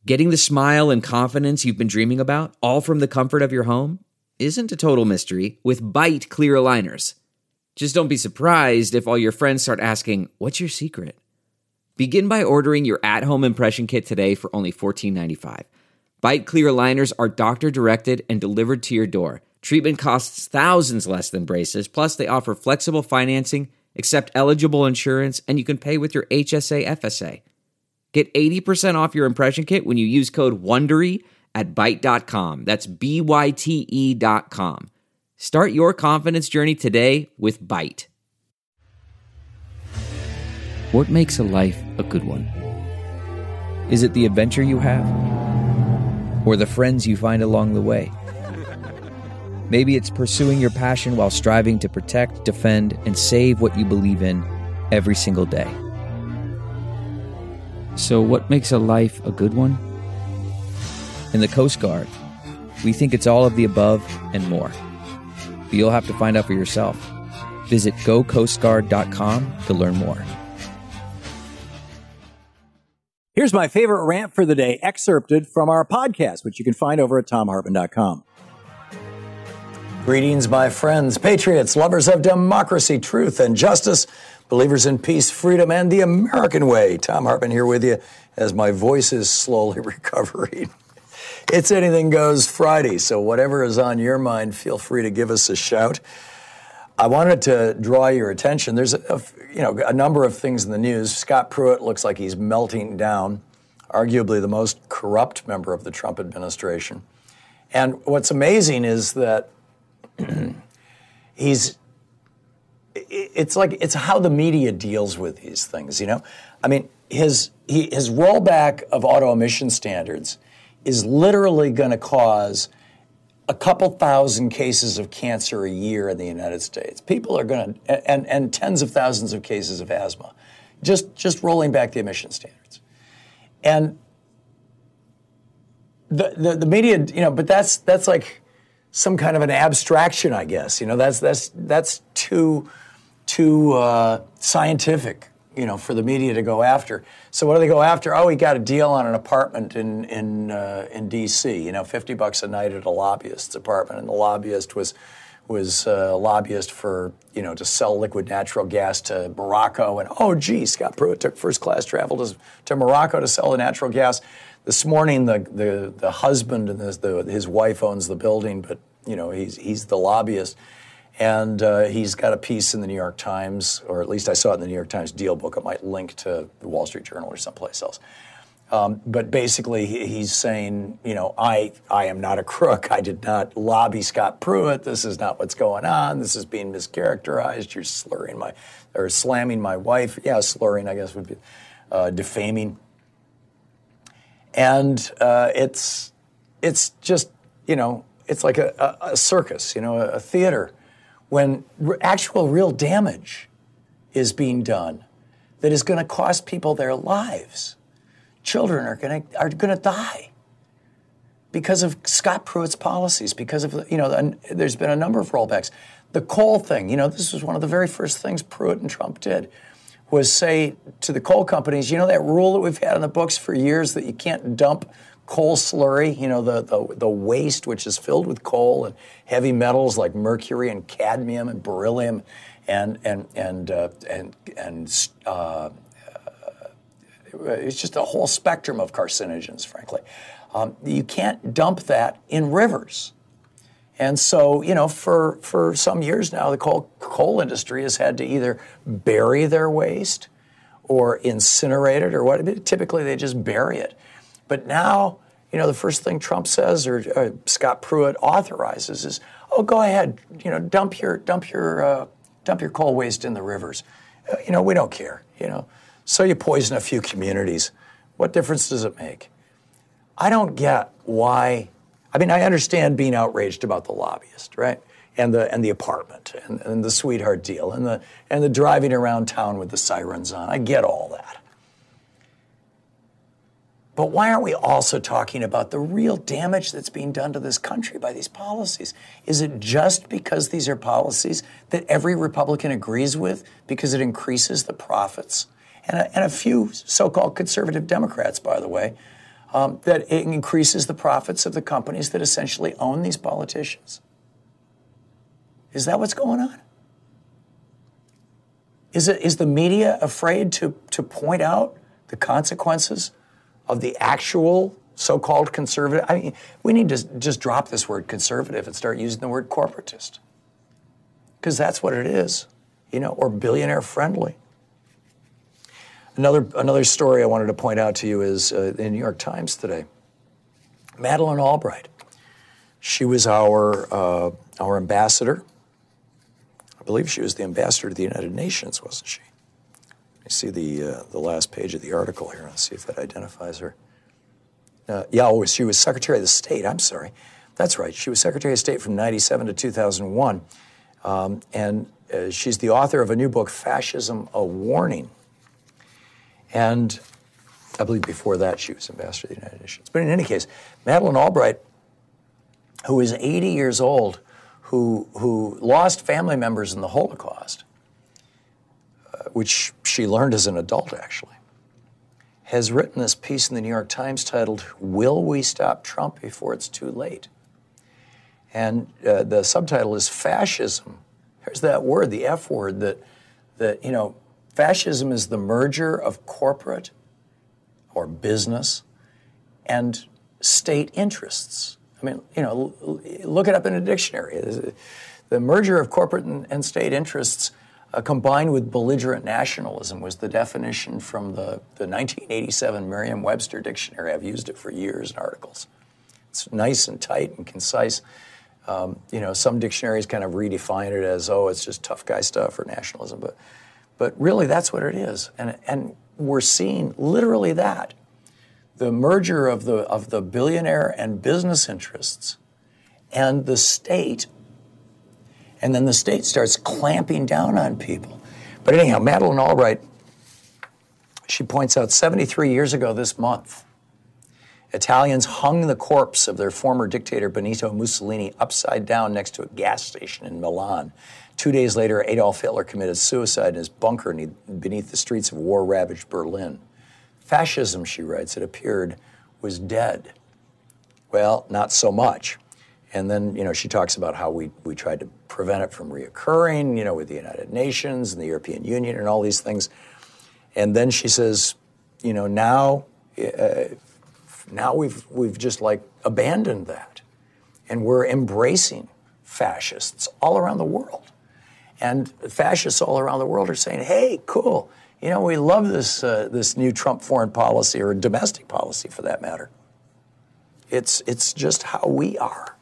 Getting the smile and confidence you've been dreaming about, all from the comfort of your home, isn't a total mystery with Byte clear aligners. Just don't be surprised if all your friends start asking, "What's your secret?" Begin by ordering your at-home impression kit today for only $14.95. Byte clear aligners are doctor-directed and delivered to your door. Treatment costs thousands less than braces, plus they offer flexible financing, accept eligible insurance, and you can pay with your HSA FSA. Get 80% off your impression kit when you use code WONDERY at Byte.com. That's BYTE.com. Start your confidence journey today with Byte. What makes a life a good one? Is it the adventure you have? Or the friends you find along the way? Maybe it's pursuing your passion while striving to protect, defend, and save what you believe in every single day. So what makes a life a good one? In the Coast Guard, we think it's all of the above and more. But you'll have to find out for yourself. Visit gocoastguard.com to learn more. Here's my favorite rant for the day, excerpted from our podcast, which you can find over at thomhartmann.com. Greetings, my friends, patriots, lovers of democracy, truth, and justice, believers in peace, freedom, and the American way. Thom Hartmann here with you as my voice is slowly recovering. It's Anything Goes Friday, so whatever is on your mind, feel free to give us a shout. I wanted to draw your attention. There's a number of things in the news. Scott Pruitt looks like he's melting down, arguably the most corrupt member of the Trump administration. And what's amazing is that it's how the media deals with these things, you know? I mean, his rollback of auto emission standards is literally going to cause a couple thousand cases of cancer a year in the United States. People are going to, and tens of thousands of cases of asthma, just rolling back the emission standards. And the media, you know, but that's like some kind of an abstraction, I guess. You know, that's too scientific, you know, for the media to go after. So what do they go after? Oh, he got a deal on an apartment in D.C. You know, $50 a night at a lobbyist's apartment, and the lobbyist was a lobbyist for, you know, to sell liquid natural gas to Morocco. And oh, gee, Scott Pruitt took first-class travel to Morocco to sell the natural gas. This morning, the husband and his wife owns the building, but you know he's the lobbyist, and he's got a piece in the New York Times, or at least I saw it in the New York Times Deal Book. It might link to the Wall Street Journal or someplace else. But basically, he's saying, you know, I am not a crook. I did not lobby Scott Pruitt. This is not what's going on. This is being mischaracterized. You're slamming my wife. Yeah, slurring, I guess, would be defaming. And it's just, you know, it's like a circus, you know, a theater, when actual real damage is being done that is going to cost people their lives. Children are going to die because of Scott Pruitt's policies, because of, you know, there's been a number of rollbacks. The coal thing, you know, this was one of the very first things Pruitt and Trump did, was say to the coal companies, you know, that rule that we've had in the books for years that you can't dump coal slurry, you know, the waste which is filled with coal and heavy metals like mercury and cadmium and beryllium and it's just a whole spectrum of carcinogens, frankly. You can't dump that in rivers. And so, you know, for some years now, the coal industry has had to either bury their waste or incinerate it, or what. Typically, they just bury it. But now, you know, the first thing Trump says, or Scott Pruitt authorizes, is, oh, go ahead, you know, dump your coal waste in the rivers. You know, we don't care. You know, so you poison a few communities. What difference does it make? I don't get why. I mean, I understand being outraged about the lobbyist, right, and the apartment, and the sweetheart deal, and the driving around town with the sirens on. I get all that. But why aren't we also talking about the real damage that's being done to this country by these policies? Is it just because these are policies that every Republican agrees with because it increases the profits? And a few so-called conservative Democrats, by the way, that it increases the profits of the companies that essentially own these politicians. Is that what's going on? Is the media afraid to point out the consequences of the actual so-called conservative? I mean, we need to just drop this word conservative and start using the word corporatist, because that's what it is, or billionaire friendly. Another story I wanted to point out to you is in the New York Times today. Madeleine Albright. She was our ambassador. I believe she was the ambassador to the United Nations, wasn't she? I see the last page of the article here. Let's see if that identifies her. She was Secretary of the State. I'm sorry. That's right. She was Secretary of State from 1997 to 2001. And she's the author of a new book, Fascism, A Warning. And I believe before that she was ambassador to the United Nations. But in any case, Madeleine Albright, who is 80 years old, who lost family members in the Holocaust, which she learned as an adult, actually, has written this piece in the New York Times titled, "Will We Stop Trump Before It's Too Late?" And the subtitle is Fascism. There's that word, the F word, that fascism is the merger of corporate or business and state interests. I mean, look it up in a dictionary. The merger of corporate and state interests combined with belligerent nationalism was the definition from the 1987 Merriam-Webster dictionary. I've used it for years in articles. It's nice and tight and concise. Some dictionaries kind of redefine it as, it's just tough guy stuff or nationalism. But really, that's what it is. And we're seeing literally that. The merger of the billionaire and business interests and the state, and then the state starts clamping down on people. But anyhow, Madeleine Albright, she points out 73 years ago this month, Italians hung the corpse of their former dictator Benito Mussolini upside down next to a gas station in Milan. 2 days later, Adolf Hitler committed suicide in his bunker beneath the streets of war-ravaged Berlin. Fascism, she writes, it appeared, was dead. Well, not so much. And then, she talks about how we tried to prevent it from reoccurring, with the United Nations and the European Union and all these things. And then she says, now we've just abandoned that. And we're embracing fascists all around the world. And fascists all around the world are saying, hey, cool. We love this new Trump foreign policy, or domestic policy for that matter. It's just how we are.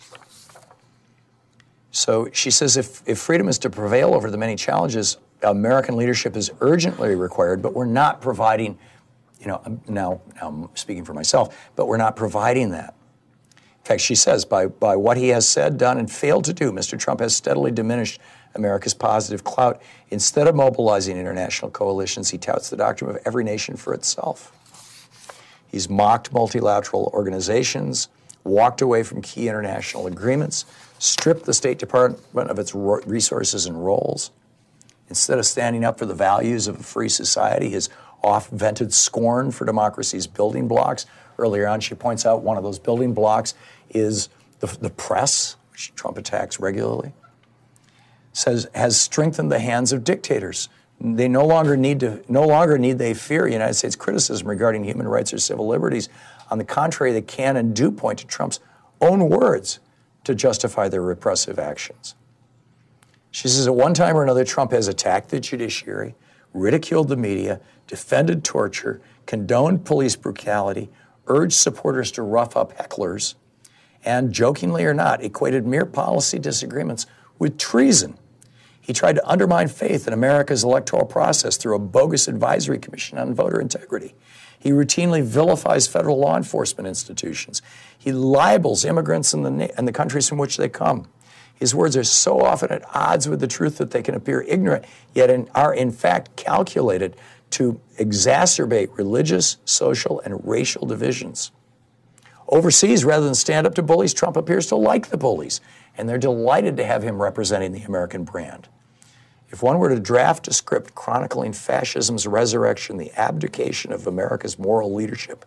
So she says if freedom is to prevail over the many challenges, American leadership is urgently required, but we're not providing, now I'm speaking for myself, but we're not providing that. In fact, she says, by what he has said, done, and failed to do, Mr. Trump has steadily diminished America's positive clout. Instead of mobilizing international coalitions, he touts the doctrine of every nation for itself. He's mocked multilateral organizations, walked away from key international agreements, stripped the State Department of its resources and roles. Instead of standing up for the values of a free society, his oft-vented scorn for democracy's building blocks. Earlier on, she points out one of those building blocks is the press, which Trump attacks regularly. Says has strengthened the hands of dictators. They no longer need they fear United States criticism regarding human rights or civil liberties. On the contrary, they can and do point to Trump's own words to justify their repressive actions. She says at one time or another, Trump has attacked the judiciary, ridiculed the media, defended torture, condoned police brutality, urged supporters to rough up hecklers, and, jokingly or not, equated mere policy disagreements with treason. He tried to undermine faith in America's electoral process through a bogus advisory commission on voter integrity. He routinely vilifies federal law enforcement institutions. He libels immigrants in the countries from which they come. His words are so often at odds with the truth that they can appear ignorant, yet are in fact calculated to exacerbate religious, social, and racial divisions. Overseas, rather than stand up to bullies, Trump appears to like the bullies, and they're delighted to have him representing the American brand. If one were to draft a script chronicling fascism's resurrection, the abdication of America's moral leadership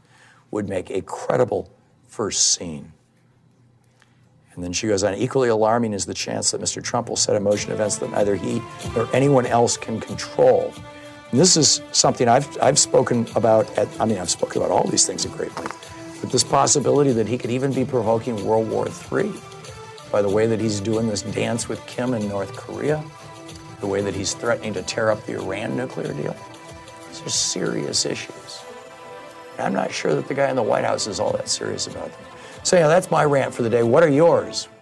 would make a credible first scene. And then she goes on, equally alarming is the chance that Mr. Trump will set in motion events that neither he nor anyone else can control. And this is something I've spoken about I've spoken about all these things at great length, but this possibility that he could even be provoking World War III by the way that he's doing this dance with Kim in North Korea, the way that he's threatening to tear up the Iran nuclear deal. These are serious issues. And I'm not sure that the guy in the White House is all that serious about them. So yeah, that's my rant for the day. What are yours?